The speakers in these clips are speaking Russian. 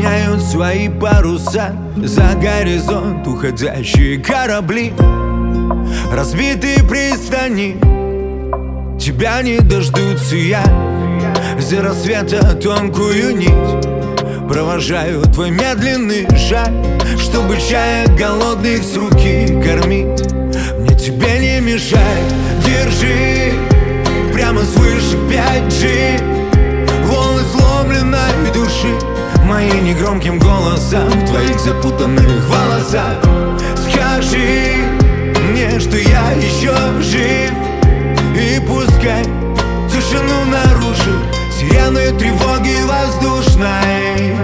меняют свои паруса. За горизонт уходящие корабли, разбитые пристани, тебя не дождутся. Я за рассвета тонкую нить провожаю твой медленный шаг, чтобы чая голодных с руки кормить. Мне тебе не мешай, держи прямо свыше 5G волны сломленной души, мои негромким голосом в твоих запутанных волосах. Скажи мне, что я еще жив, и пускай тишину нарушит сирены тревоги воздушной.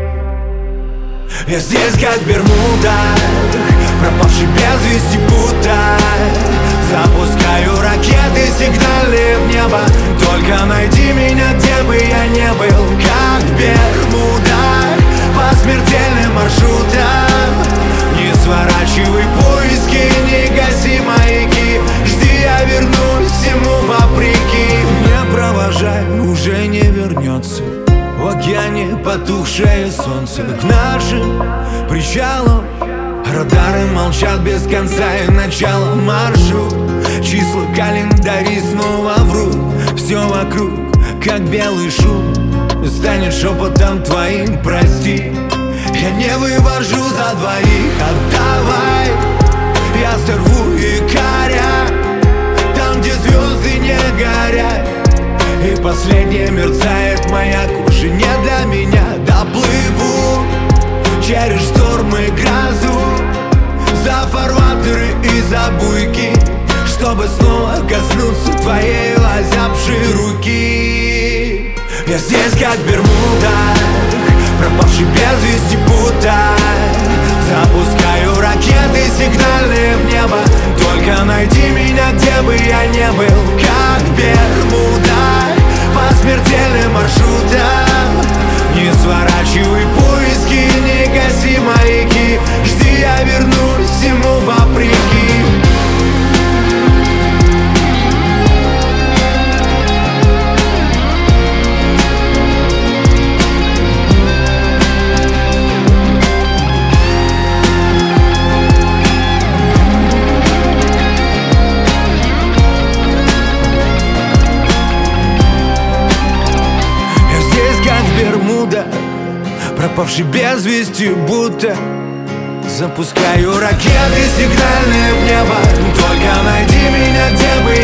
Я здесь как в Бермудах, пропавший без вести будто. Запускаю ракеты, сигнали в небо. Только найди меня, где бы я не был. Как в Бермудах, по смертельным маршрутам. Не сворачивай поиски, не гаси маяки. Жди, я вернусь всему вопреки. Не провожай, уже не вернется. В океане потухшее солнце. К нашим причалам радары молчат без конца и начала. Маршрут, числа, календари снова врут. Все вокруг, как белый шум, станет шепотом твоим прости. Я не вывожу за двоих, отдавай. Я сорву якоря там, где звезды не горят, и последнее мерцает маяк. Уже не для меня. Доплыву через штормы и грозу, за фарватеры и за буйки, чтобы снова коснуться твоей озябшей руки. Я здесь как в Бермудах, пропавший без вести будто. Запускаю ракеты, сигнальные в небо. Только найди меня, где бы я не был. Как в Бермудах, по смертельным маршрутам. Не сворачивай поиски, не гаси маяки. Жди, я вернусь всему вопреки. Пропавший без вести будто. Запускаю ракеты, сигнальные в небо. Только найди меня, где бы